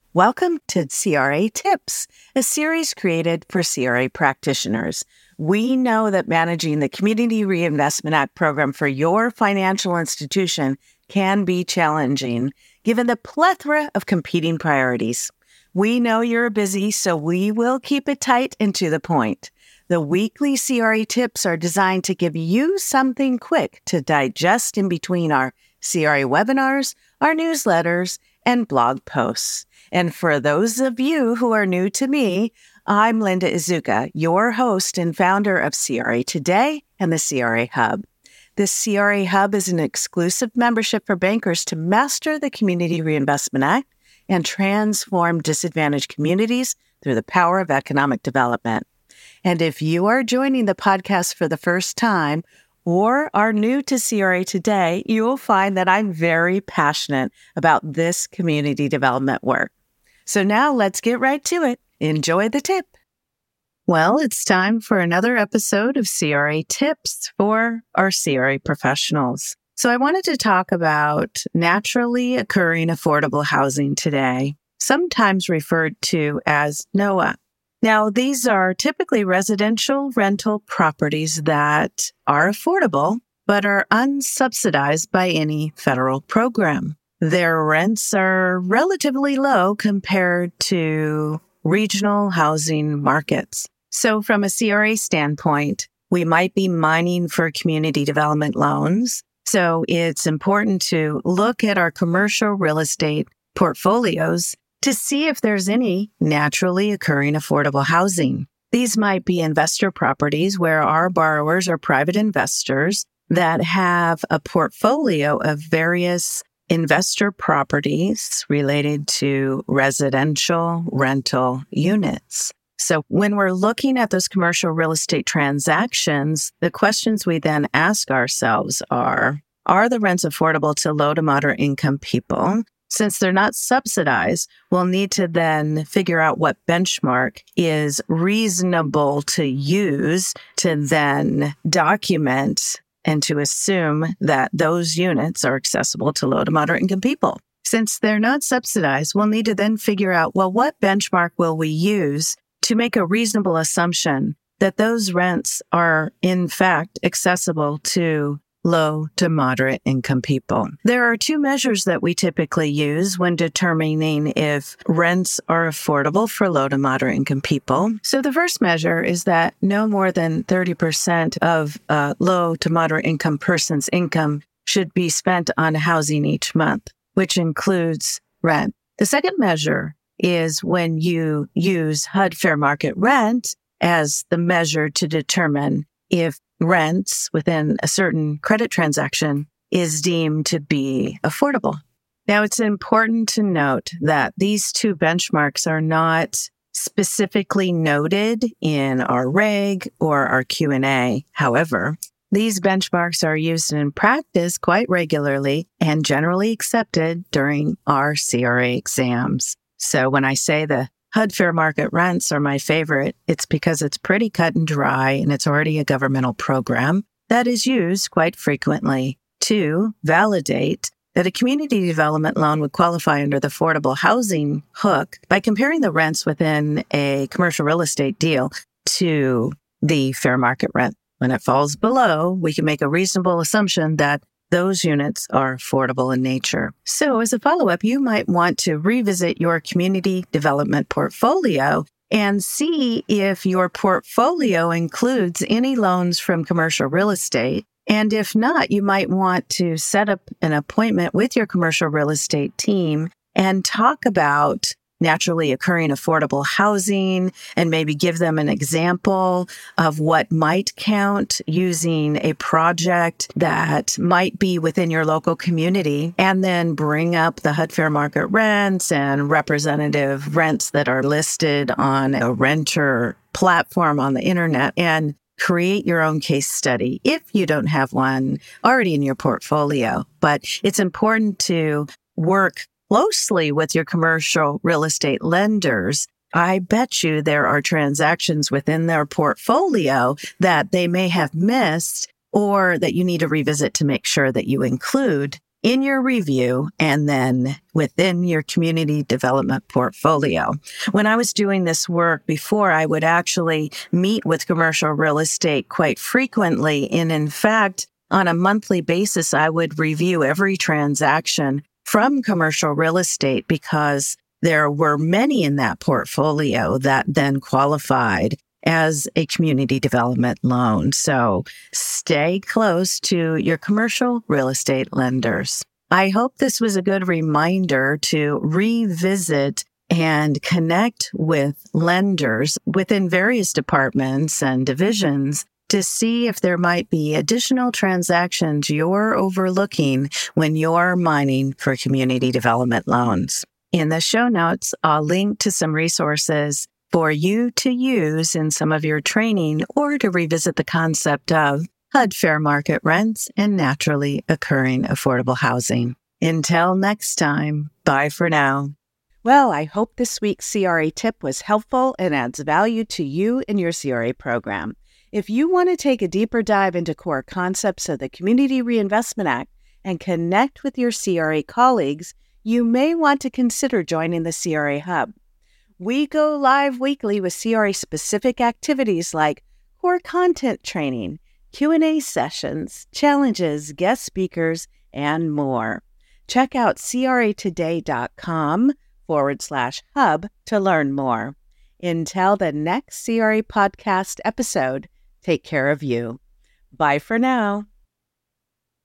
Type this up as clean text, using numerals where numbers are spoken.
Welcome to CRA Tips, a series created for CRA practitioners. We know that managing the Community Reinvestment Act program for your financial institution can be challenging, given the plethora of competing priorities. We know you're busy, so we will keep it tight and to the point. The weekly CRA Tips are designed to give you something quick to digest in between our CRA webinars, our newsletters, and blog posts. And for those of you who are new to me, I'm Linda Izuka, your host and founder of CRA Today and the CRA Hub. The CRA Hub is an exclusive membership for bankers to master the Community Reinvestment Act and transform disadvantaged communities through the power of economic development. And if you are joining the podcast for the first time or are new to CRA Today, you will find that I'm very passionate about this community development work. So now let's get right to it. Enjoy the tip. Well, it's time for another episode of CRA Tips for our CRA professionals. So I wanted to talk about naturally occurring affordable housing today, sometimes referred to as NOAH. Now, these are typically residential rental properties that are affordable, but are unsubsidized by any federal program. Their rents are relatively low compared to regional housing markets. So from a CRA standpoint, we might be mining for community development loans. So it's important to look at our commercial real estate portfolios to see if there's any naturally occurring affordable housing. These might be investor properties where our borrowers are private investors that have a portfolio of various investor properties related to residential rental units. So when we're looking at those commercial real estate transactions, the questions we then ask ourselves are the rents affordable to low to moderate income people? Since they're not subsidized, we'll need to then figure out what benchmark is reasonable to use to then document and to assume that those units are accessible to low to moderate income people. Since they're not subsidized, we'll need to then figure out, what benchmark will we use to make a reasonable assumption that those rents are in fact accessible to low to moderate income people. There are two measures that we typically use when determining if rents are affordable for low to moderate income people. So the first measure is that no more than 30% of a low to moderate income person's income should be spent on housing each month, which includes rent. The second measure is when you use HUD fair market rent as the measure to determine if rents within a certain credit transaction is deemed to be affordable. Now, it's important to note that these two benchmarks are not specifically noted in our reg or our Q&A. However, these benchmarks are used in practice quite regularly and generally accepted during our CRA exams. So when I say the HUD fair market rents are my favorite, it's because it's pretty cut and dry and it's already a governmental program that is used quite frequently to validate that a community development loan would qualify under the affordable housing hook by comparing the rents within a commercial real estate deal to the fair market rent. When it falls below, we can make a reasonable assumption that those units are affordable in nature. So as a follow-up, you might want to revisit your community development portfolio and see if your portfolio includes any loans from commercial real estate. And if not, you might want to set up an appointment with your commercial real estate team and talk about naturally occurring affordable housing and maybe give them an example of what might count using a project that might be within your local community, and then bring up the HUD fair market rents and representative rents that are listed on a renter platform on the internet and create your own case study if you don't have one already in your portfolio. But it's important to work closely with your commercial real estate lenders. I bet you there are transactions within their portfolio that they may have missed or that you need to revisit to make sure that you include in your review and then within your community development portfolio. When I was doing this work before, I would actually meet with commercial real estate quite frequently. And in fact, on a monthly basis, I would review every transaction from commercial real estate because there were many in that portfolio that then qualified as a community development loan. So stay close to your commercial real estate lenders. I hope this was a good reminder to revisit and connect with lenders within various departments and divisions to see if there might be additional transactions you're overlooking when you're mining for community development loans. In the show notes, I'll link to some resources for you to use in some of your training or to revisit the concept of HUD fair market rents and naturally occurring affordable housing. Until next time, bye for now. Well, I hope this week's CRA tip was helpful and adds value to you and your CRA program. If you want to take a deeper dive into core concepts of the Community Reinvestment Act and connect with your CRA colleagues, you may want to consider joining the CRA Hub. We go live weekly with CRA-specific activities like core content training, Q&A sessions, challenges, guest speakers, and more. Check out cratoday.com/hub to learn more. Until the next CRA podcast episode, take care of you. Bye for now.